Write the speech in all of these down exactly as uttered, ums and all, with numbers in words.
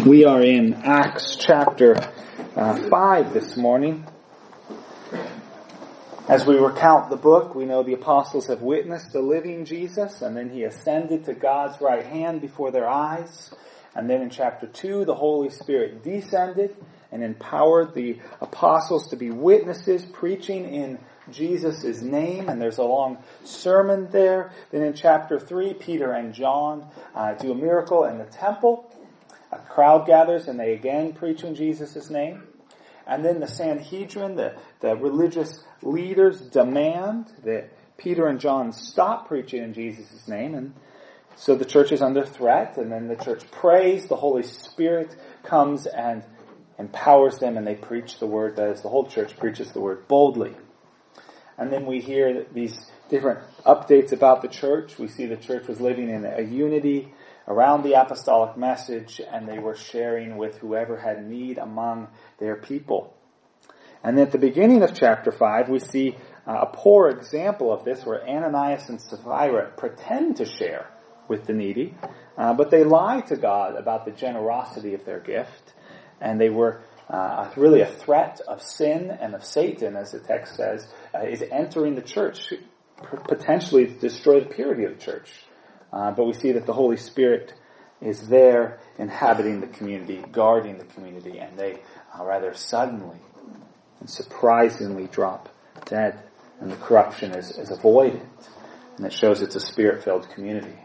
We are in Acts chapter uh, five this morning. As we recount the book, we know the apostles have witnessed the living Jesus, and then he ascended to God's right hand before their eyes. And then in chapter two, the Holy Spirit descended and empowered the apostles to be witnesses, preaching in Jesus' name, and there's a long sermon there. Then in chapter three, Peter and John uh, do a miracle in the temple. A crowd gathers and they again preach in Jesus' name. And then the Sanhedrin, the, the religious leaders, demand that Peter and John stop preaching in Jesus' name. And so the church is under threat, and then the church prays. The Holy Spirit comes and empowers them, and they preach the word. That is, the whole church preaches the word boldly. And then we hear these different updates about the church. We see the church was living in a unity around the apostolic message, and they were sharing with whoever had need among their people. And at the beginning of chapter five, we see a poor example of this, where Ananias and Sapphira pretend to share with the needy, uh, but they lie to God about the generosity of their gift, and they were uh, really a threat of sin and of Satan, as the text says, uh, is entering the church, potentially to destroy the purity of the church. Uh, but we see that the Holy Spirit is there inhabiting the community, guarding the community, and they uh, rather suddenly and surprisingly drop dead, and the corruption is, is avoided. And it shows it's a Spirit-filled community.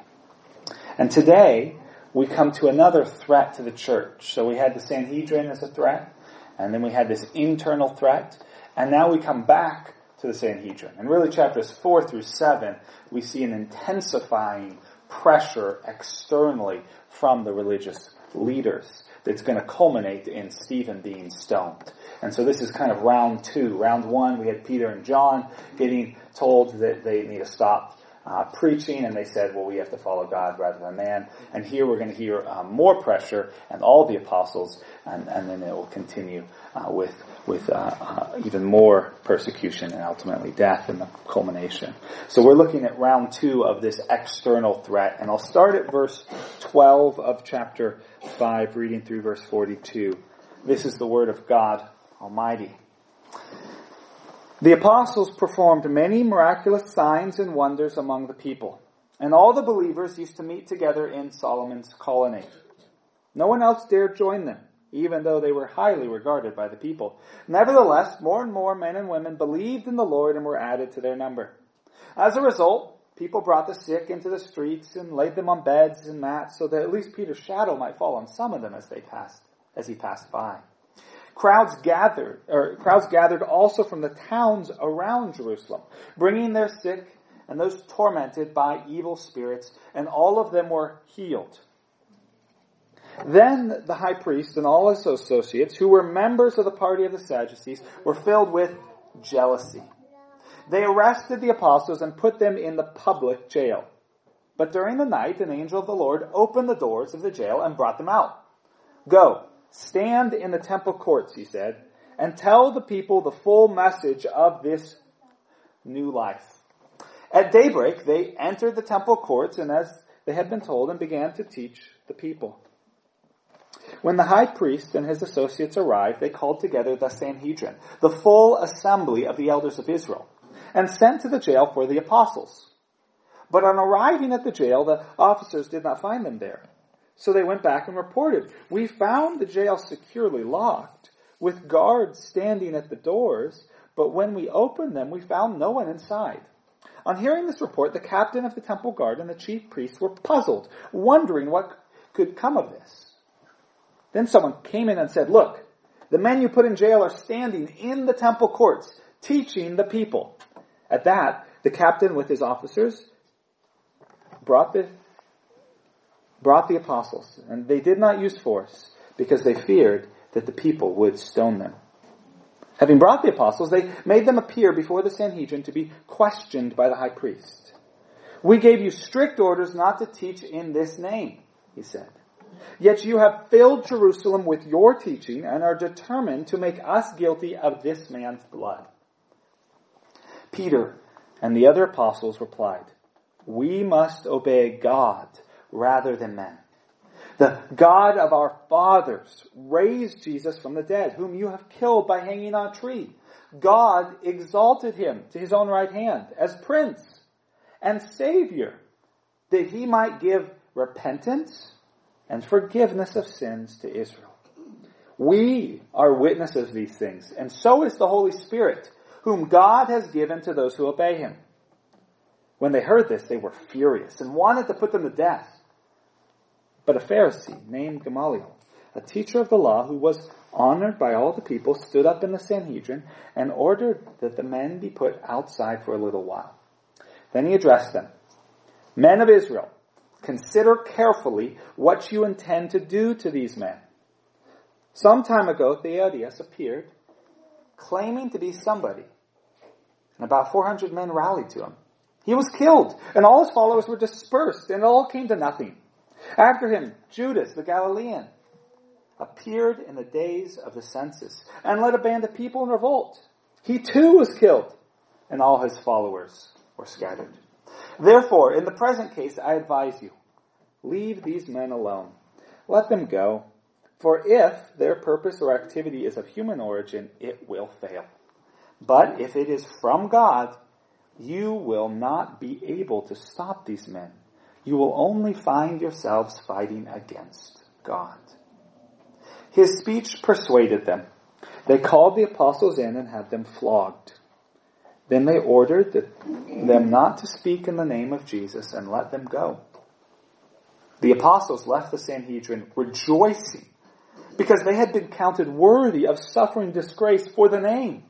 And today, we come to another threat to the church. So we had the Sanhedrin as a threat, and then we had this internal threat, and now we come back to the Sanhedrin. And really chapters four through seven, we see an intensifying pressure externally from the religious leaders that's going to culminate in Stephen being stoned. And so this is kind of round two. Round one, we had Peter and John getting told that they need to stop uh, preaching, and they said, well, we have to follow God rather than man. And here we're going to hear uh, more pressure, and all the apostles, and, and then it will continue uh, with with uh, uh, even more persecution and ultimately death in the culmination. So we're looking at round two of this external threat. And I'll start at verse twelve of chapter five, reading through verse forty-two. This is the word of God Almighty. The apostles performed many miraculous signs and wonders among the people, and all the believers used to meet together in Solomon's colonnade. No one else dared join them, even though they were highly regarded by the people. Nevertheless, more and more men and women believed in the Lord and were added to their number. As a result, people brought the sick into the streets and laid them on beds and mats, so that at least Peter's shadow might fall on some of them as they passed, as he passed by. Crowds gathered, or crowds gathered also from the towns around Jerusalem, bringing their sick and those tormented by evil spirits, and all of them were healed. Then the high priest and all his associates, who were members of the party of the Sadducees, were filled with jealousy. They arrested the apostles and put them in the public jail. But during the night, an angel of the Lord opened the doors of the jail and brought them out. Go, stand in the temple courts, he said, and tell the people the full message of this new life. At daybreak, they entered the temple courts, and as they had been told, and began to teach the people. When the high priest and his associates arrived, they called together the Sanhedrin, the full assembly of the elders of Israel, and sent to the jail for the apostles. But on arriving at the jail, the officers did not find them there. So they went back and reported, "We found the jail securely locked, with guards standing at the doors, but when we opened them, we found no one inside." On hearing this report, the captain of the temple guard and the chief priests were puzzled, wondering what could come of this. Then someone came in and said, "Look, the men you put in jail are standing in the temple courts, teaching the people." At that, the captain with his officers brought the brought the apostles, and they did not use force, because they feared that the people would stone them. Having brought the apostles, they made them appear before the Sanhedrin to be questioned by the high priest. "We gave you strict orders not to teach in this name," he said. "Yet you have filled Jerusalem with your teaching and are determined to make us guilty of this man's blood." Peter and the other apostles replied, "We must obey God rather than men. The God of our fathers raised Jesus from the dead, whom you have killed by hanging on a tree. God exalted him to his own right hand as Prince and Savior, that he might give repentance and forgiveness of sins to Israel. We are witnesses of these things, and so is the Holy Spirit, whom God has given to those who obey him. When they heard this, they were furious and wanted to put them to death. But a Pharisee named Gamaliel, a teacher of the law who was honored by all the people, stood up in the Sanhedrin and ordered that the men be put outside for a little while. Then he addressed them. Men of Israel, consider carefully what you intend to do to these men. Some time ago, Theudas appeared, claiming to be somebody, and about four hundred men rallied to him. He was killed, and all his followers were dispersed, and it all came to nothing. After him, Judas the Galilean appeared in the days of the census and led a band of people in revolt. He too was killed, and all his followers were scattered. Therefore, in the present case, I advise you, leave these men alone. Let them go, for if their purpose or activity is of human origin, it will fail. But if it is from God, you will not be able to stop these men. You will only find yourselves fighting against God. His speech persuaded them. They called the apostles in and had them flogged. Then they ordered them not to speak in the name of Jesus and let them go. The apostles left the Sanhedrin rejoicing because they had been counted worthy of suffering disgrace for the name.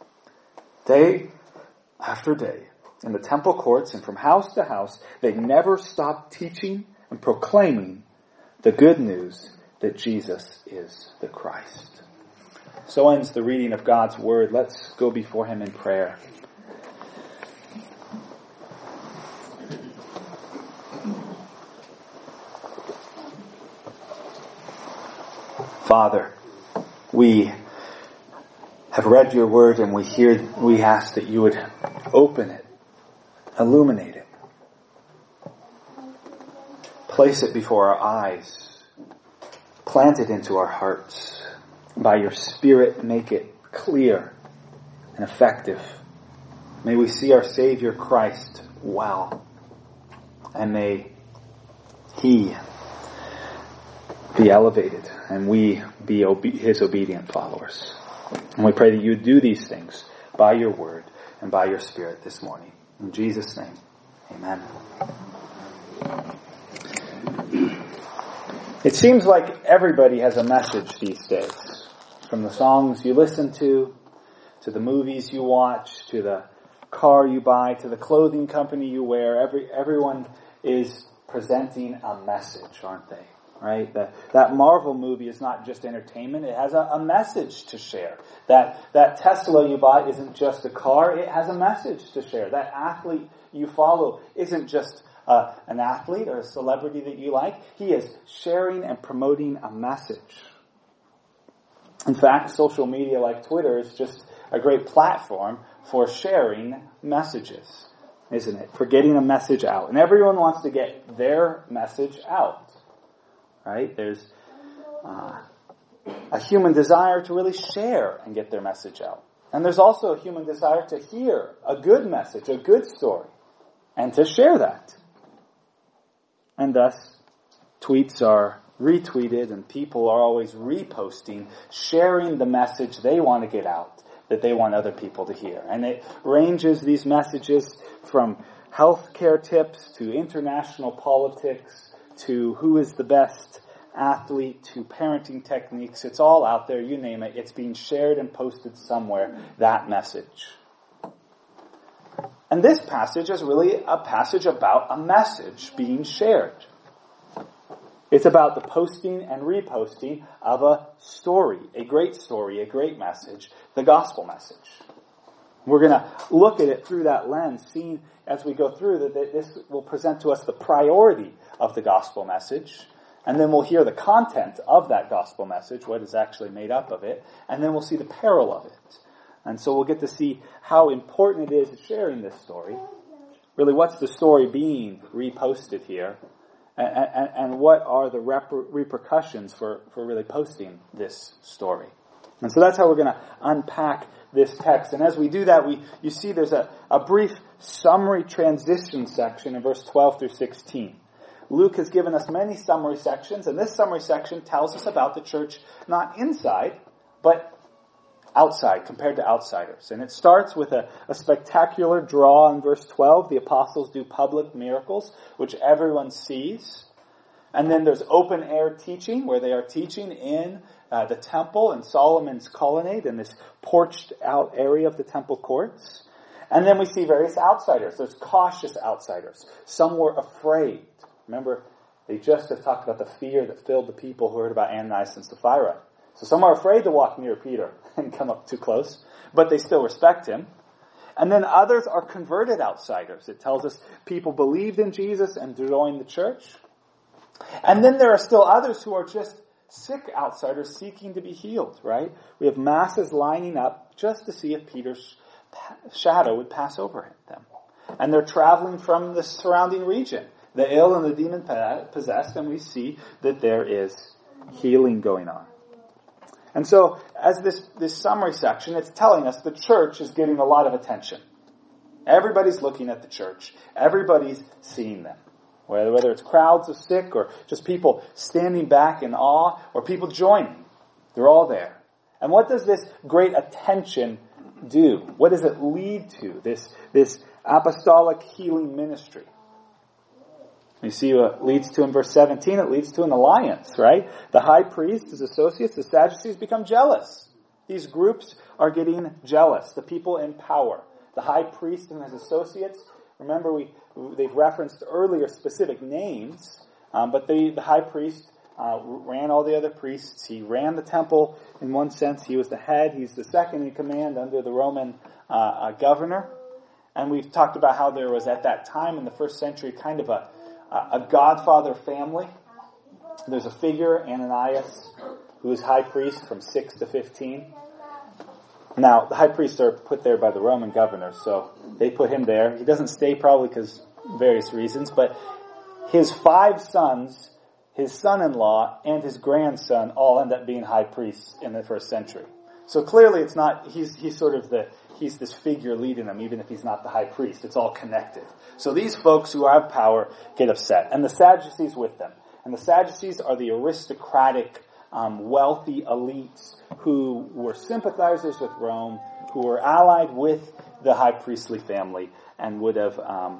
Day after day, in the temple courts and from house to house, they never stopped teaching and proclaiming the good news that Jesus is the Christ. So ends the reading of God's Word. Let's go before Him in prayer. Father, we have read your Word and we hear, we ask that you would open it, illuminate it, place it before our eyes, plant it into our hearts. By your Spirit, make it clear and effective. May we see our Savior Christ well, and may He be elevated and we be obe- His obedient followers. And we pray that you do these things by your Word and by your Spirit this morning. In Jesus' name, amen. It seems like everybody has a message these days. From the songs you listen to, to the movies you watch, to the car you buy, to the clothing company you wear, every everyone is presenting a message, aren't they? Right? That, that Marvel movie is not just entertainment, it has a, a message to share. That, that Tesla you buy isn't just a car, it has a message to share. That athlete you follow isn't just uh, an athlete or a celebrity that you like. He is sharing and promoting a message. In fact, social media like Twitter is just a great platform for sharing messages, isn't it? For getting a message out. And everyone wants to get their message out. Right? There's uh, a human desire to really share and get their message out. And there's also a human desire to hear a good message, a good story, and to share that. And thus, tweets are retweeted and people are always reposting, sharing the message they want to get out, that they want other people to hear. And it ranges, these messages, from healthcare tips to international politics to who is the best athlete, to parenting techniques. It's all out there, you name it. It's being shared and posted somewhere, that message. And this passage is really a passage about a message being shared. It's about the posting and reposting of a story, a great story, a great message, the gospel message. We're going to look at it through that lens, seeing as we go through that this will present to us the priority of the gospel message, and then we'll hear the content of that gospel message, what is actually made up of it, and then we'll see the peril of it. And so we'll get to see how important it is sharing this story. Really, what's the story being reposted here? And, and, and what are the rep- repercussions for, for really posting this story? And so that's how we're going to unpack this text. And as we do that, we you see there's a, a brief summary transition section in verse twelve through sixteen. Luke has given us many summary sections, and this summary section tells us about the church not inside, but outside, compared to outsiders. And it starts with a, a spectacular draw in verse twelve. The apostles do public miracles, which everyone sees. And then there's open air teaching, where they are teaching in uh, the temple and Solomon's colonnade, in this porched out area of the temple courts. And then we see various outsiders. There's cautious outsiders. Some were afraid. Remember, they just have talked about the fear that filled the people who heard about Ananias and Sapphira. So some are afraid to walk near Peter and come up too close, but they still respect him. And then others are converted outsiders. It tells us people believed in Jesus and joined the church. And then there are still others who are just sick outsiders seeking to be healed, right? We have masses lining up just to see if Peter's shadow would pass over them. And they're traveling from the surrounding region, the ill and the demon possessed, and we see that there is healing going on. And so, as this, this summary section, it's telling us the church is getting a lot of attention. Everybody's looking at the church. Everybody's seeing them. Whether, whether it's crowds of sick or just people standing back in awe or people joining. They're all there. And what does this great attention do? What does it lead to? This, this apostolic healing ministry. You see what it leads to in verse seventeen? It leads to an alliance, right? The high priest, his associates, the Sadducees become jealous. These groups are getting jealous. The people in power. The high priest and his associates. Remember, we they've referenced earlier specific names, um, but they, the high priest uh, ran all the other priests. He ran the temple in one sense. He was the head. He's the second in command under the Roman uh, uh, governor. And we've talked about how there was at that time in the first century kind of a a godfather family. There's a figure, Ananias, who is high priest from six to fifteen. Now, the high priests are put there by the Roman governor, so they put him there. He doesn't stay probably because various reasons, but his five sons, his son-in-law, and his grandson all end up being high priests in the first century. So clearly it's not, he's, he's sort of the, he's this figure leading them, even if he's not the high priest. It's all connected. So these folks who have power get upset. And the Sadducees with them. And the Sadducees are the aristocratic, um, wealthy elites who were sympathizers with Rome, who were allied with the high priestly family, and would have um,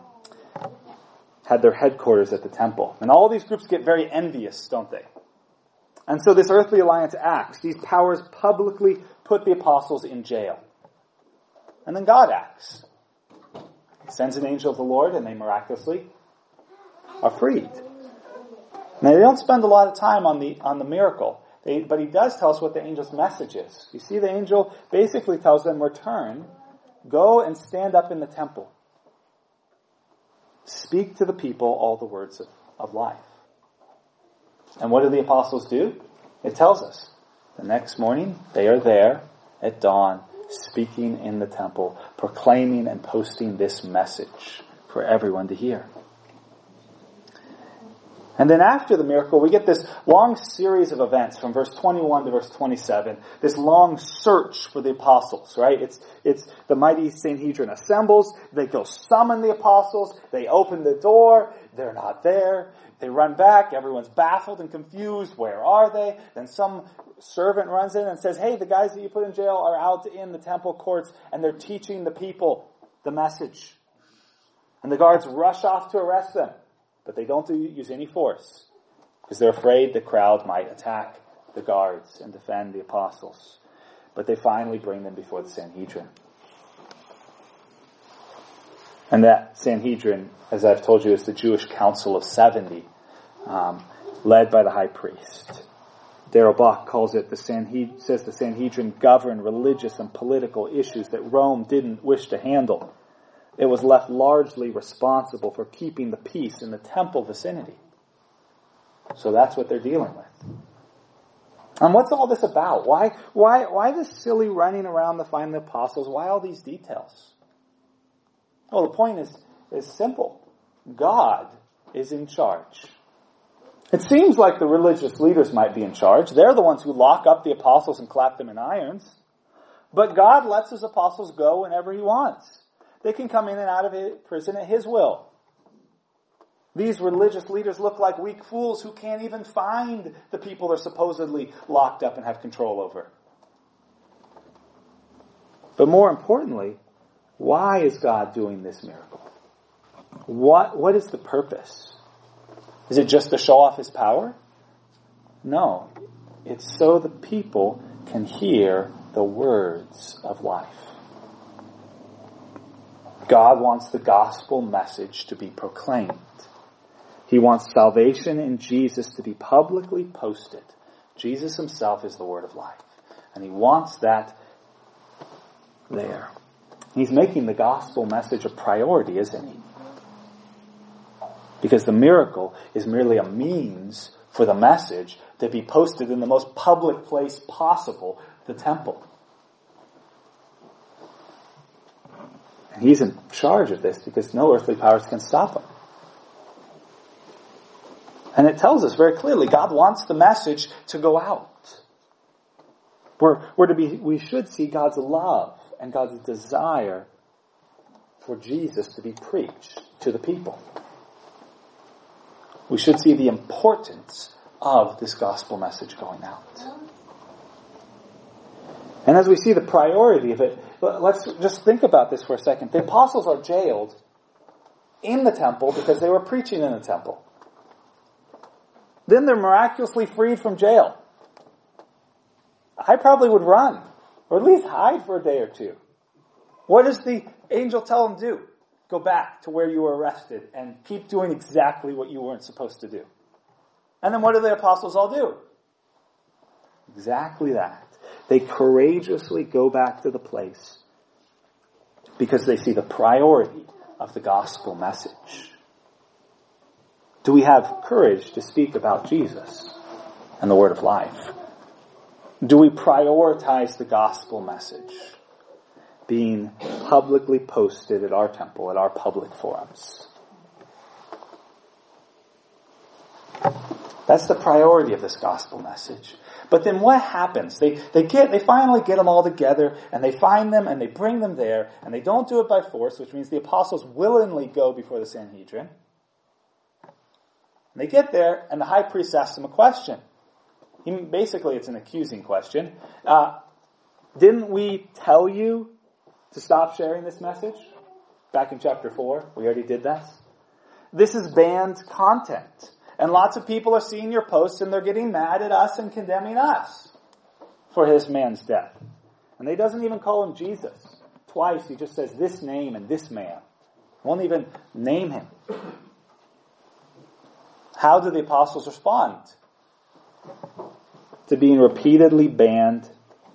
had their headquarters at the temple. And all these groups get very envious, don't they? And so this earthly alliance acts. These powers publicly put the apostles in jail. And then God acts. He sends an angel of the Lord, and they miraculously are freed. Now, they don't spend a lot of time on the on the miracle, they, but he does tell us what the angel's message is. You see, the angel basically tells them, return, go and stand up in the temple. Speak to the people all the words of, of life. And what do the apostles do? It tells us. The next morning, they are there at dawn, speaking in the temple, proclaiming and posting this message for everyone to hear. And then after the miracle, we get this long series of events from verse twenty-one to verse twenty-seven. This long search for the apostles, right? It's, it's the mighty Sanhedrin assembles. They go summon the apostles. They open the door. They're not there. They run back. Everyone's baffled and confused. Where are they? Then some servant runs in and says, hey, the guys that you put in jail are out in the temple courts and they're teaching the people the message. And the guards rush off to arrest them. But they don't use any force because they're afraid the crowd might attack the guards and defend the apostles. But they finally bring them before the Sanhedrin. And that Sanhedrin, as I've told you, is the Jewish Council of seventy, um, led by the high priest. Darrell Bock calls it the Sanhedrin, says the Sanhedrin governed religious and political issues that Rome didn't wish to handle. It was left largely responsible for keeping the peace in the temple vicinity. So that's what they're dealing with. And what's all this about? Why, why, why this silly running around to find the apostles? Why all these details? Well, the point is, is simple. God is in charge. It seems like the religious leaders might be in charge. They're the ones who lock up the apostles and clap them in irons. But God lets his apostles go whenever he wants. They can come in and out of his prison at his will. These religious leaders look like weak fools who can't even find the people they're supposedly locked up and have control over. But more importantly, why is God doing this miracle? What, what is the purpose? Is it just to show off his power? No. It's so the people can hear the words of life. God wants the gospel message to be proclaimed. He wants salvation in Jesus to be publicly posted. Jesus himself is the word of life. And he wants that there. He's making the gospel message a priority, isn't he? Because the miracle is merely a means for the message to be posted in the most public place possible, the temple. And he's in charge of this because no earthly powers can stop him. And it tells us very clearly, God wants the message to go out. We're, we're to be, we should see God's love and God's desire for Jesus to be preached to the people. We should see the importance of this gospel message going out. And as we see the priority of it, let's just think about this for a second. The apostles are jailed in the temple because they were preaching in the temple. Then they're miraculously freed from jail. I probably would run, or at least hide for a day or two. What does the angel tell them to do? Go back to where you were arrested and keep doing exactly what you weren't supposed to do. And then what do the apostles all do? Exactly that. They courageously go back to the place because they see the priority of the gospel message. Do we have courage to speak about Jesus and the word of life? Do we prioritize the gospel message being publicly posted at our temple, at our public forums? That's the priority of this gospel message. But then what happens? They, they get, they finally get them all together and they find them and they bring them there and they don't do it by force, which means the apostles willingly go before the Sanhedrin. And they get there, and the high priest asks them a question. He, basically, it's an accusing question. Uh, didn't we tell you to stop sharing this message? Back in chapter four, we already did that. This is banned content. And lots of people are seeing your posts, and they're getting mad at us and condemning us for this man's death. And he doesn't even call him Jesus. Twice, he just says this name and this man. Won't even name him. How do the apostles respond to being repeatedly banned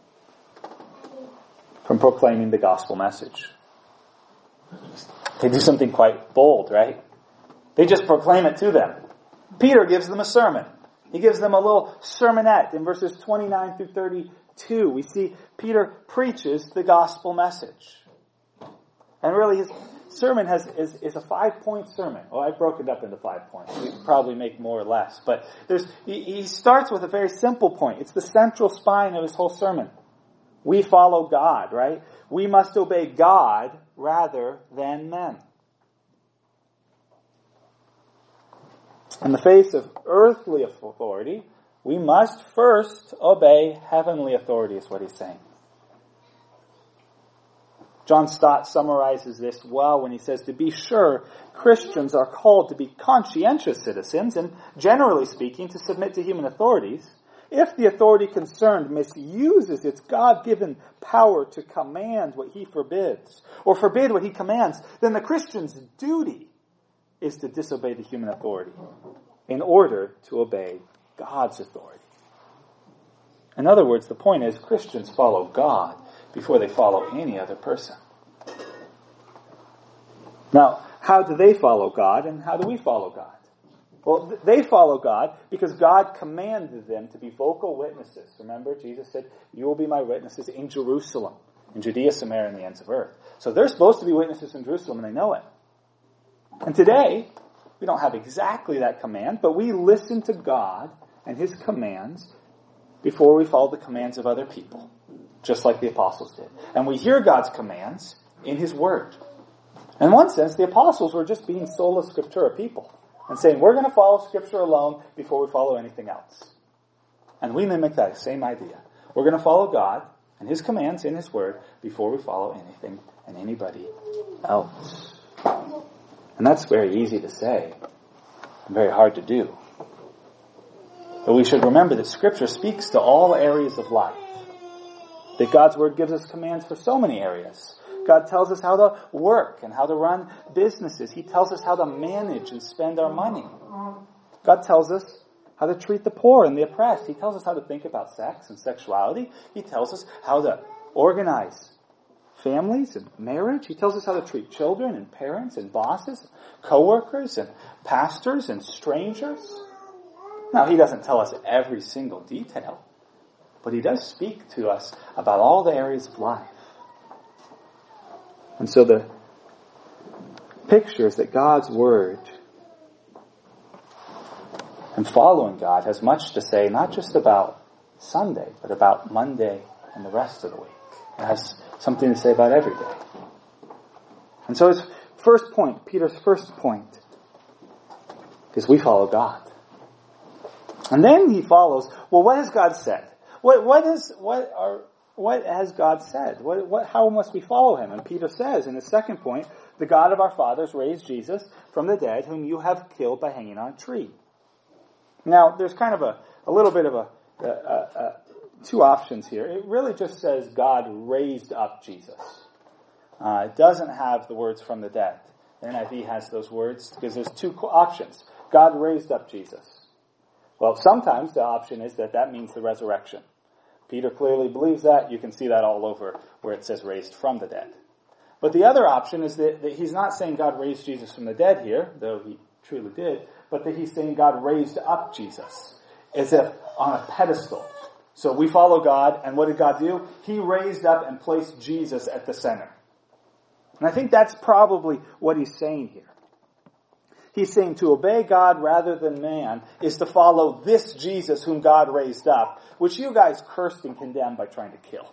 from proclaiming the gospel message? They do something quite bold, right? They just proclaim it to them. Peter gives them a sermon. He gives them a little sermonette in verses twenty-nine through thirty-two. We see Peter preaches the gospel message. And really his sermon has is, is a five-point sermon. Oh, I broke it up into five points. We could probably make more or less. But there's he, he starts with a very simple point. It's the central spine of his whole sermon. We follow God, right? We must obey God rather than men. In the face of earthly authority, we must first obey heavenly authority, is what he's saying. John Stott summarizes this well when he says, to be sure, Christians are called to be conscientious citizens and, generally speaking, to submit to human authorities. If the authority concerned misuses its God-given power to command what he forbids, or forbid what he commands, then the Christian's duty is to disobey the human authority in order to obey God's authority. In other words, the point is Christians follow God before they follow any other person. Now, how do they follow God and how do we follow God? Well, they follow God because God commanded them to be vocal witnesses. Remember, Jesus said, you will be my witnesses in Jerusalem, in Judea, Samaria, and the ends of earth. So they're supposed to be witnesses in Jerusalem and they know it. And today, We don't have exactly that command, but we listen to God and His commands before we follow the commands of other people, just like the apostles did. And we hear God's commands in His Word. In one sense, the apostles were just being sola scriptura people and saying, we're going to follow Scripture alone before we follow anything else. And we mimic that same idea. We're going to follow God and His commands in His Word before we follow anything and anybody else. And that's very easy to say and very hard to do. But we should remember that Scripture speaks to all areas of life. That God's Word gives us commands for so many areas. God tells us how to work and how to run businesses. He tells us how to manage and spend our money. God tells us how to treat the poor and the oppressed. He tells us how to think about sex and sexuality. He tells us how to organize families and marriage. He tells us how to treat children and parents and bosses, co-workers and pastors and strangers. Now, He doesn't tell us every single detail, but He does speak to us about all the areas of life. And so the picture is that God's Word and following God has much to say, not just about Sunday, but about Monday and the rest of the week. It has something to say about every day. And so his first point, Peter's first point, is we follow God. And then he follows, well, what has God said? What, what is, what are, what has God said? What, what, how must we follow Him? And Peter says in the second point, the God of our fathers raised Jesus from the dead, whom you have killed by hanging on a tree. Now, there's kind of a, a little bit of a, a, a, a two options here. It really just says God raised up Jesus. Uh, it doesn't have the words from the dead. The N I V has those words because there's two options. God raised up Jesus. Well, sometimes the option is that that means the resurrection. Peter clearly believes that. You can see that all over where it says raised from the dead. But the other option is that, that he's not saying God raised Jesus from the dead here, though He truly did, but that he's saying God raised up Jesus as if on a pedestal. So we follow God, and what did God do? He raised up and placed Jesus at the center. And I think that's probably what he's saying here. He's saying to obey God rather than man is to follow this Jesus whom God raised up, which you guys cursed and condemned by trying to kill.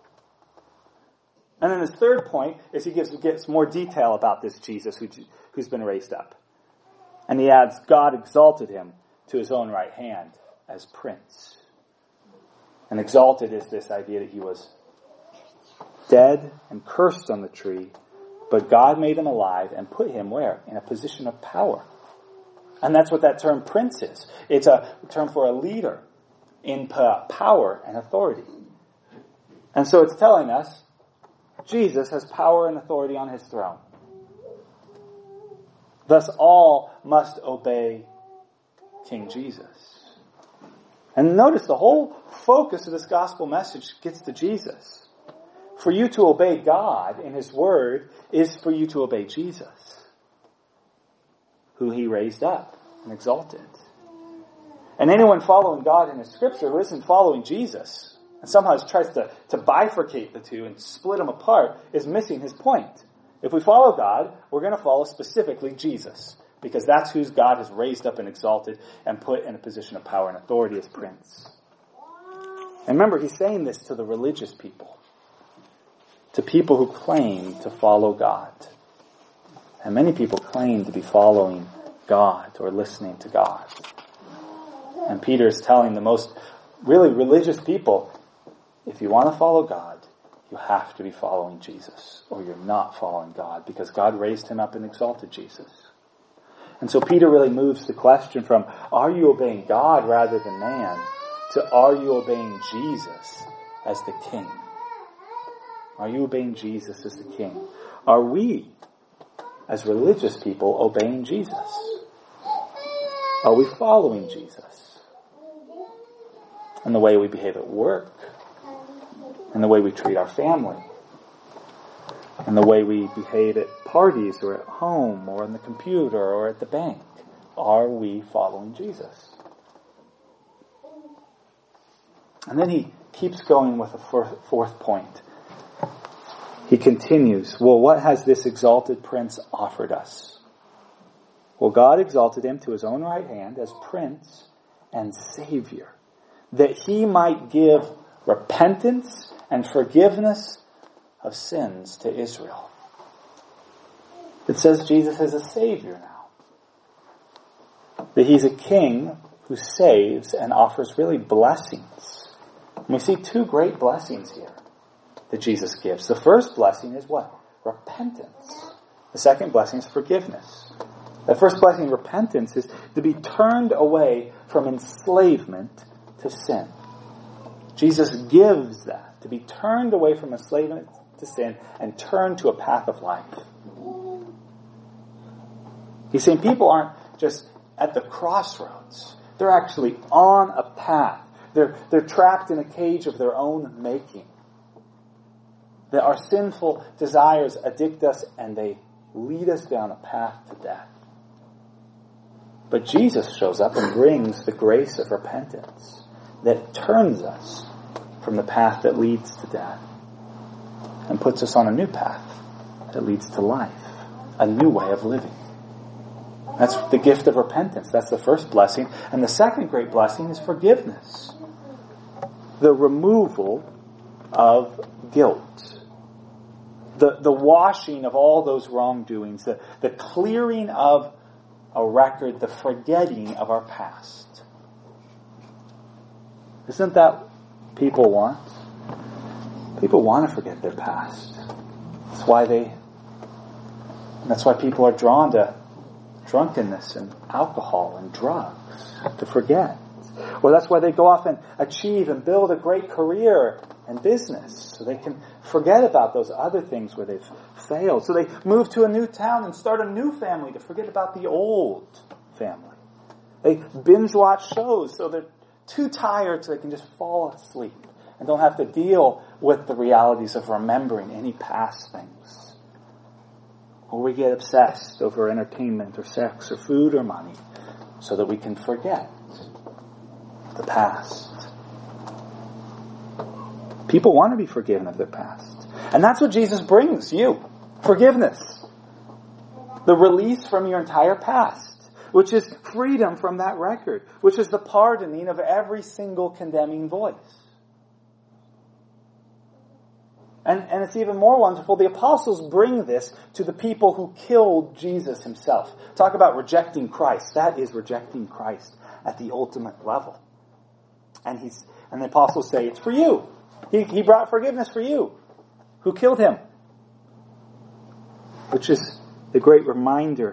And then his third point is he gives, gives more detail about this Jesus who, who's been raised up. And he adds, God exalted him to His own right hand as Prince. And exalted is this idea that he was dead and cursed on the tree, but God made him alive and put him where? In a position of power. And that's what that term prince is. It's a term for a leader in power and authority. And so it's telling us Jesus has power and authority on His throne. Thus all must obey King Jesus. And notice the whole focus of this gospel message gets to Jesus. For you to obey God in His Word is for you to obey Jesus, who He raised up and exalted. And anyone following God in His Scripture who isn't following Jesus, and somehow tries to, to bifurcate the two and split them apart, is missing His point. If we follow God, we're going to follow specifically Jesus, because that's who God has raised up and exalted and put in a position of power and authority as Prince. And remember, He's saying this to the religious people. To people who claim to follow God. And many people claim to be following God or listening to God. And Peter is telling the most really religious people, if you want to follow God, you have to be following Jesus, or you're not following God, because God raised Him up and exalted Jesus. And so Peter really moves the question from, are you obeying God rather than man, to are you obeying Jesus as the King? Are you obeying Jesus as the King? Are we, as religious people, obeying Jesus? Are we following Jesus? In the way we behave at work, in the way we treat our family, in the way we behave at parties or at home or on the computer or at the bank. Are we following Jesus? And then he keeps going with a fourth point. He continues, well, what has this exalted Prince offered us? Well, God exalted him to his own right hand as Prince and Savior, that he might give repentance and forgiveness of sins to Israel. It says Jesus is a Savior now. That he's a king who saves and offers really blessings. And we see two great blessings here that Jesus gives. The first blessing is what? Repentance. The second blessing is forgiveness. The first blessing, repentance, is to be turned away from enslavement to sin. Jesus gives that, to be turned away from enslavement to sin and turned to a path of life. He's saying people aren't just at the crossroads. They're actually on a path. They're, they're trapped in a cage of their own making. That our sinful desires addict us and they lead us down a path to death. But Jesus shows up and brings the grace of repentance that turns us from the path that leads to death and puts us on a new path that leads to life, a new way of living. That's the gift of repentance. That's the first blessing. And the second great blessing is forgiveness. The removal of guilt. The, the washing of all those wrongdoings. The, the clearing of a record. The forgetting of our past. Isn't that what people want? People want to forget their past. That's why they, that's why people are drawn to drunkenness and alcohol and drugs, to forget. Well, that's why they go off and achieve and build a great career and business, so they can forget about those other things where they've failed. So they move to a new town and start a new family to forget about the old family. They binge watch shows so they're too tired so they can just fall asleep and don't have to deal with the realities of remembering any past things. Or we get obsessed over entertainment or sex or food or money so that we can forget the past. People want to be forgiven of their past. And that's what Jesus brings you. Forgiveness. The release from your entire past, which is freedom from that record, which is the pardoning of every single condemning voice. And, and it's even more wonderful, the apostles bring this to the people who killed Jesus himself. Talk about rejecting Christ. That is rejecting Christ at the ultimate level. And he's and the apostles say, it's for you. He, he brought forgiveness for you who killed him. Which is the great reminder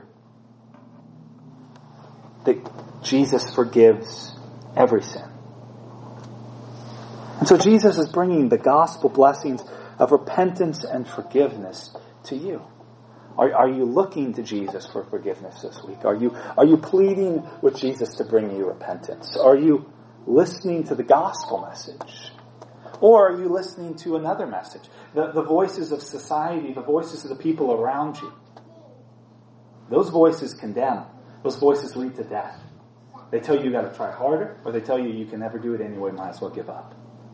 that Jesus forgives every sin. And so Jesus is bringing the gospel blessings of repentance and forgiveness to you. Are, are you looking to Jesus for forgiveness this week? Are you, are you pleading with Jesus to bring you repentance? Are you listening to the gospel message? Or are you listening to another message? The, the voices of society, the voices of the people around you. Those voices condemn. Those voices lead to death. They tell you you got to try harder, or they tell you you can never do it anyway, might as well give up.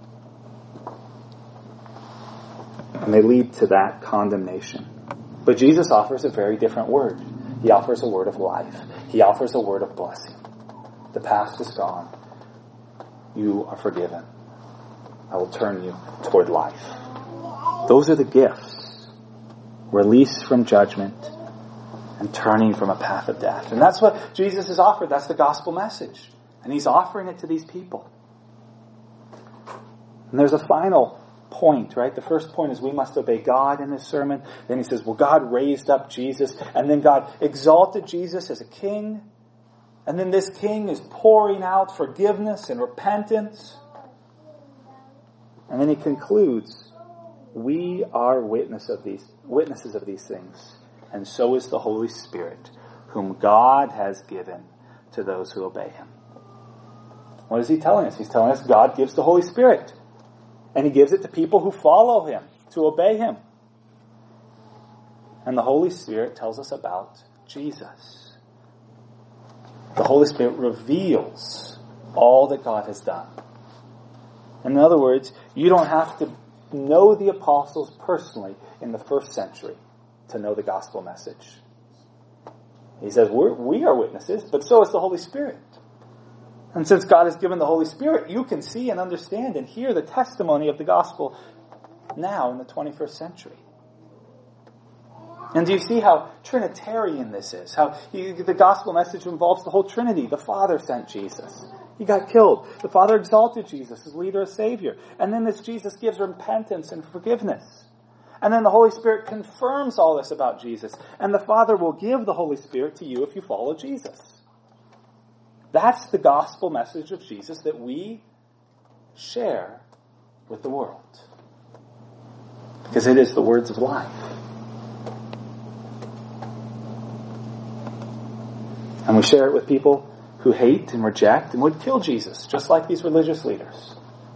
And they lead to that condemnation. But Jesus offers a very different word. He offers a word of life. He offers a word of blessing. The past is gone. You are forgiven. I will turn you toward life. Those are the gifts. Release from judgment and turning from a path of death. And that's what Jesus has offered. That's the gospel message. And he's offering it to these people. And there's a final point, right? The first point is we must obey God in this sermon. Then he says, well, God raised up Jesus. And then God exalted Jesus as a king. And then this king is pouring out forgiveness and repentance. And then he concludes, we are witness of these, witnesses of these things. And so is the Holy Spirit, whom God has given to those who obey him. What is he telling us? He's telling us God gives the Holy Spirit. And he gives it to people who follow him, to obey him. And the Holy Spirit tells us about Jesus. The Holy Spirit reveals all that God has done. In other words, you don't have to know the apostles personally in the first century to know the gospel message. He says, We're, we are witnesses, but so is the Holy Spirit. And since God has given the Holy Spirit, you can see and understand and hear the testimony of the gospel now in the twenty-first century. And do you see how Trinitarian this is? How he, the gospel message involves the whole Trinity. The Father sent Jesus. He got killed. The Father exalted Jesus as leader, as Savior. And then this Jesus gives repentance and forgiveness. And then the Holy Spirit confirms all this about Jesus. And the Father will give the Holy Spirit to you if you follow Jesus. That's the gospel message of Jesus that we share with the world. Because it is the words of life. And we share it with people who hate and reject and would kill Jesus, just like these religious leaders.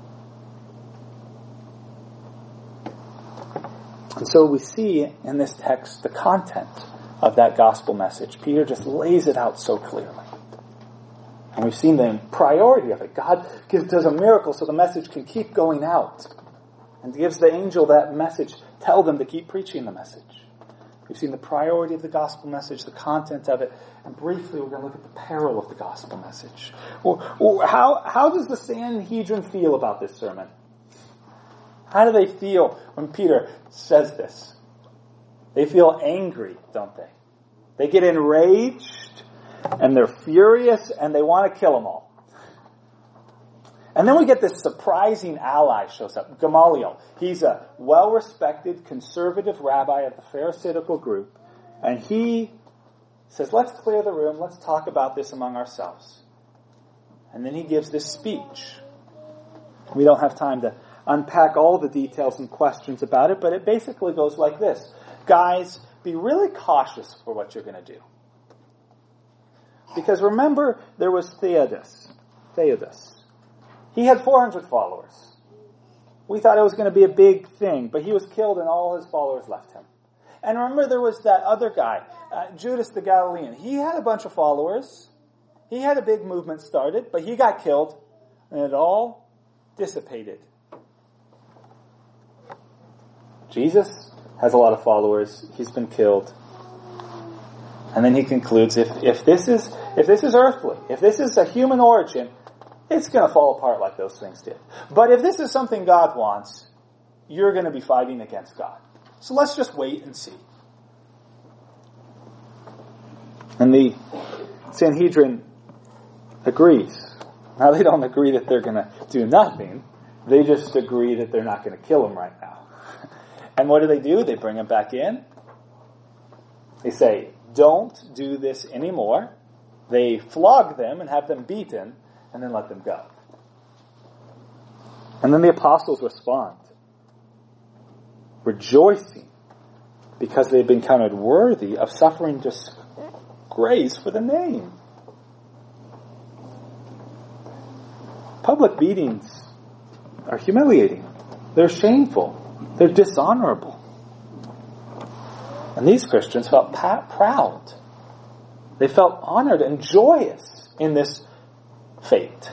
And so we see in this text the content of that gospel message. Peter just lays it out so clearly. And we've seen the priority of it. God gives, does a miracle so the message can keep going out. And gives the angel that message, tell them to keep preaching the message. We've seen the priority of the gospel message, the content of it, and briefly we're going to look at the peril of the gospel message. Or, or how, how does the Sanhedrin feel about this sermon? How do they feel when Peter says this? They feel angry, don't they? They get enraged, and they're furious, and they want to kill them all. And then we get this surprising ally shows up, Gamaliel. He's a well-respected conservative rabbi of the Pharisaical group. And he says, let's clear the room. Let's talk about this among ourselves. And then he gives this speech. We don't have time to unpack all the details and questions about it, but it basically goes like this. Guys, be really cautious for what you're going to do. Because remember, there was Theudas. Theudas. He had four hundred followers. We thought it was going to be a big thing, but he was killed and all his followers left him. And remember there was that other guy, uh, Judas the Galilean. He had a bunch of followers. He had a big movement started, but he got killed and it all dissipated. Jesus has a lot of followers. He's been killed. And then he concludes, if, if this is, if this is earthly, if this is a human origin, it's going to fall apart like those things did. But if this is something God wants, you're going to be fighting against God. So let's just wait and see. And the Sanhedrin agrees. Now they don't agree that they're going to do nothing. They just agree that they're not going to kill him right now. And what do they do? They bring him back in. They say, don't do this anymore. They flog them and have them beaten. And then let them go. And then the apostles respond, rejoicing because they've been counted worthy of suffering disgrace for the name. Public beatings are humiliating. They're shameful. They're dishonorable. And these Christians felt pa- proud. They felt honored and joyous in this fate.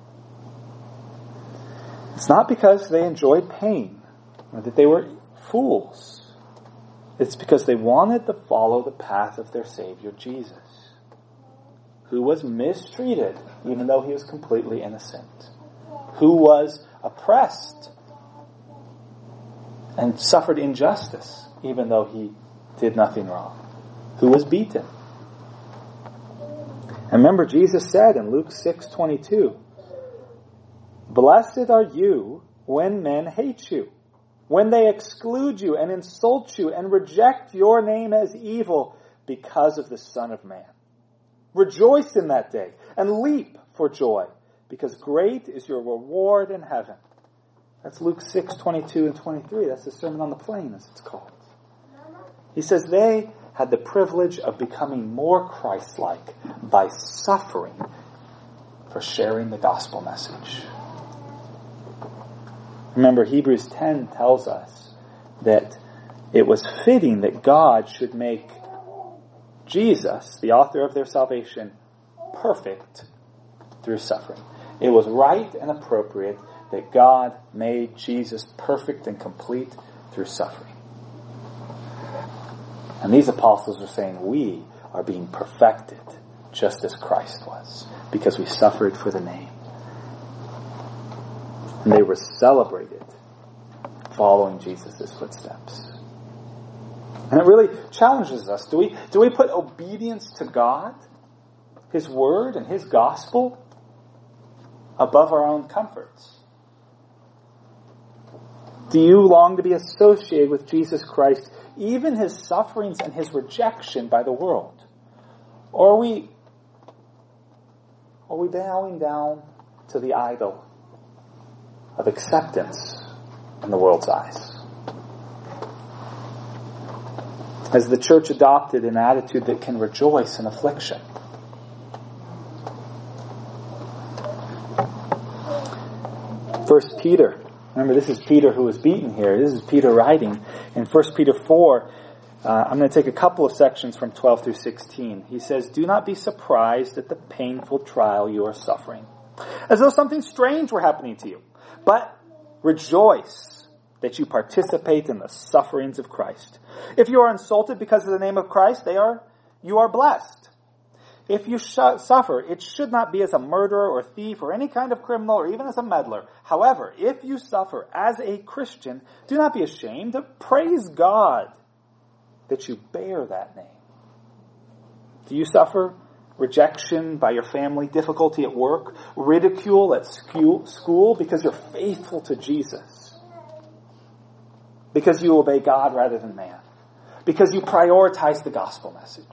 It's not because they enjoyed pain or that they were fools. It's because they wanted to follow the path of their Savior Jesus, who was mistreated even though he was completely innocent, who was oppressed and suffered injustice even though he did nothing wrong, who was beaten. And remember, Jesus said in Luke six twenty-two, blessed are you when men hate you, when they exclude you and insult you and reject your name as evil because of the Son of Man. Rejoice in that day and leap for joy, because great is your reward in heaven. That's Luke six twenty-two and twenty-three. That's the Sermon on the Plain, as it's called. He says they had the privilege of becoming more Christ-like by suffering for sharing the gospel message. Remember, Hebrews ten tells us that it was fitting that God should make Jesus, the author of their salvation, perfect through suffering. It was right and appropriate that God made Jesus perfect and complete through suffering. And these apostles are saying we are being perfected just as Christ was, because we suffered for the name. And they were celebrated following Jesus' footsteps. And it really challenges us. Do we, do we put obedience to God, His Word, and His gospel above our own comforts? Do you long to be associated with Jesus Christ, even His sufferings and His rejection by the world? Or are we, are we bowing down to the idol of acceptance in the world's eyes? Has the church adopted an attitude that can rejoice in affliction? First Peter. Remember, this is Peter who was beaten here. This is Peter writing in First Peter four. Uh, I'm going to take a couple of sections from twelve through sixteen. He says, "Do not be surprised at the painful trial you are suffering, as though something strange were happening to you. But rejoice that you participate in the sufferings of Christ. If you are insulted because of the name of Christ, they are you are blessed. If you sh- suffer, it should not be as a murderer or thief or any kind of criminal or even as a meddler. However, if you suffer as a Christian, do not be ashamed. Praise God that you bear that name." Do you suffer rejection by your family, difficulty at work, ridicule at school because you're faithful to Jesus? Because you obey God rather than man? Because you prioritize the gospel message?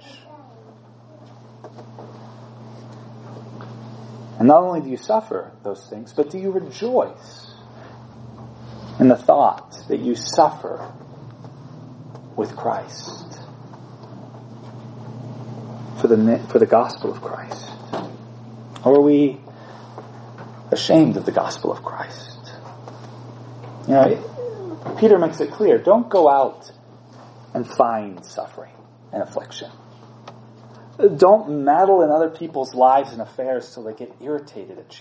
And not only do you suffer those things, but do you rejoice in the thought that you suffer with Christ for the for the gospel of Christ? Or are we ashamed of the gospel of Christ? You know, Peter makes it clear, don't go out and find suffering and affliction. Don't meddle in other people's lives and affairs till they get irritated at you.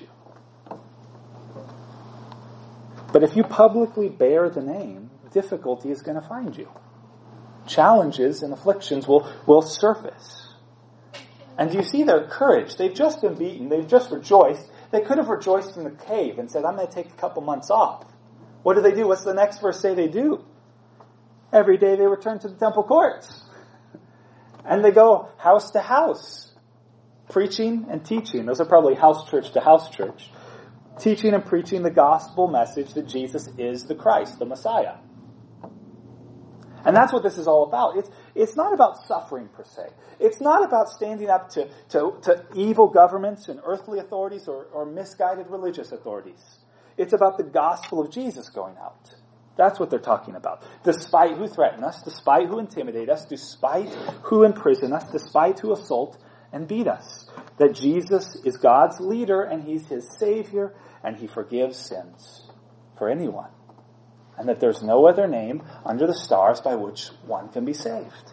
But if you publicly bear the name, difficulty is going to find you. Challenges and afflictions will, will surface. And do you see their courage? They've just been beaten. They've just rejoiced. They could have rejoiced in the cave and said, I'm going to take a couple months off. What do they do? What's the next verse say they do? Every day they return to the temple courts. And they go house to house, preaching and teaching. Those are probably house church to house church. Teaching and preaching the gospel message that Jesus is the Christ, the Messiah. And that's what this is all about. It's, it's not about suffering per se. It's not about standing up to, to, to evil governments and earthly authorities or, or misguided religious authorities. It's about the gospel of Jesus going out. That's what they're talking about. Despite who threaten us, despite who intimidate us, despite who imprison us, despite who assault and beat us. That Jesus is God's leader and He's His Savior and He forgives sins for anyone. And that there's no other name under the stars by which one can be saved.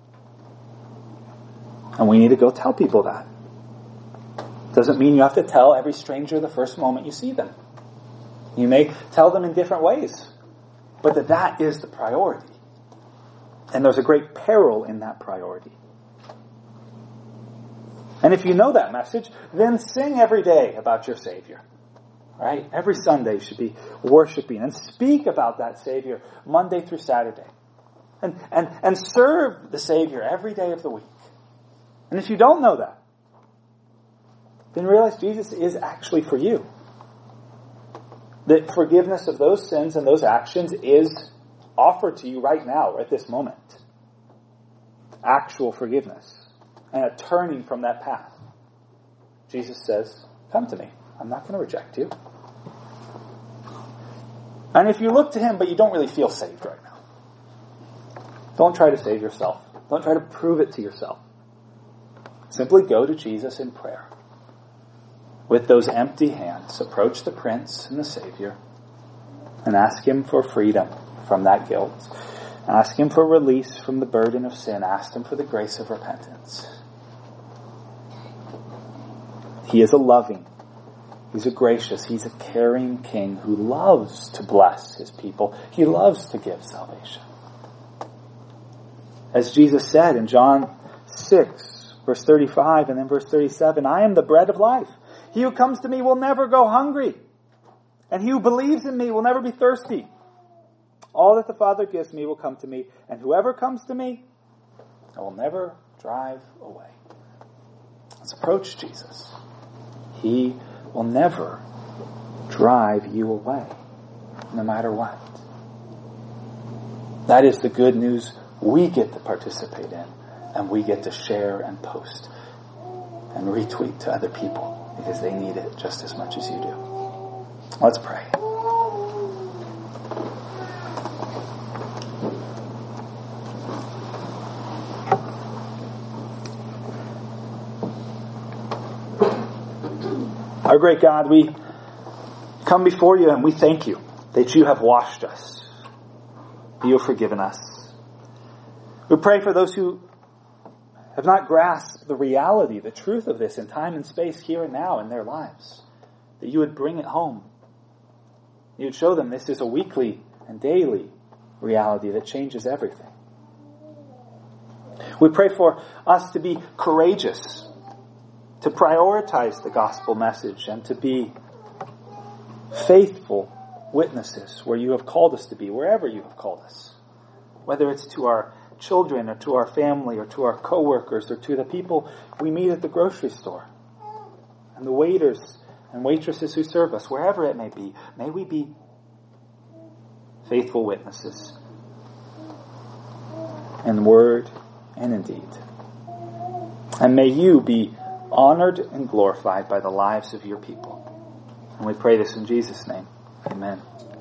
And we need to go tell people that. Doesn't mean you have to tell every stranger the first moment you see them. You may tell them in different ways. But that that is the priority. And there's a great peril in that priority. And if you know that message, then sing every day about your Savior. Right? Every Sunday should be worshiping and speak about that Savior Monday through Saturday. And, and, and serve the Savior every day of the week. And if you don't know that, then realize Jesus is actually for you. That forgiveness of those sins and those actions is offered to you right now, at this moment. Actual forgiveness. And a turning from that path. Jesus says, come to me. I'm not going to reject you. And if you look to Him, but you don't really feel saved right now, don't try to save yourself. Don't try to prove it to yourself. Simply go to Jesus in prayer. With those empty hands, approach the Prince and the Savior and ask Him for freedom from that guilt. Ask Him for release from the burden of sin. Ask Him for the grace of repentance. He is a loving, He's a gracious, He's a caring King who loves to bless His people. He loves to give salvation. As Jesus said in John six, Verse thirty-five and then verse thirty-seven, I am the bread of life. He who comes to me will never go hungry, and he who believes in me will never be thirsty. All that the Father gives me will come to me, and whoever comes to me, I will never drive away. Let's approach Jesus. He will never drive you away, no matter what. That is the good news we get to participate in, and we get to share and post and retweet to other people because they need it just as much as you do. Let's pray. Our great God, we come before you and we thank you that you have washed us. You have forgiven us. We pray for those who have not grasped the reality, the truth of this in time and space here and now in their lives, that you would bring it home. You would show them this is a weekly and daily reality that changes everything. We pray for us to be courageous, to prioritize the gospel message, and to be faithful witnesses where you have called us to be, wherever you have called us. Whether it's to our children or to our family or to our coworkers or to the people we meet at the grocery store and the waiters and waitresses who serve us, wherever it may be, may we be faithful witnesses in word and in deed. And may you be honored and glorified by the lives of your people. And we pray this in Jesus' name. Amen.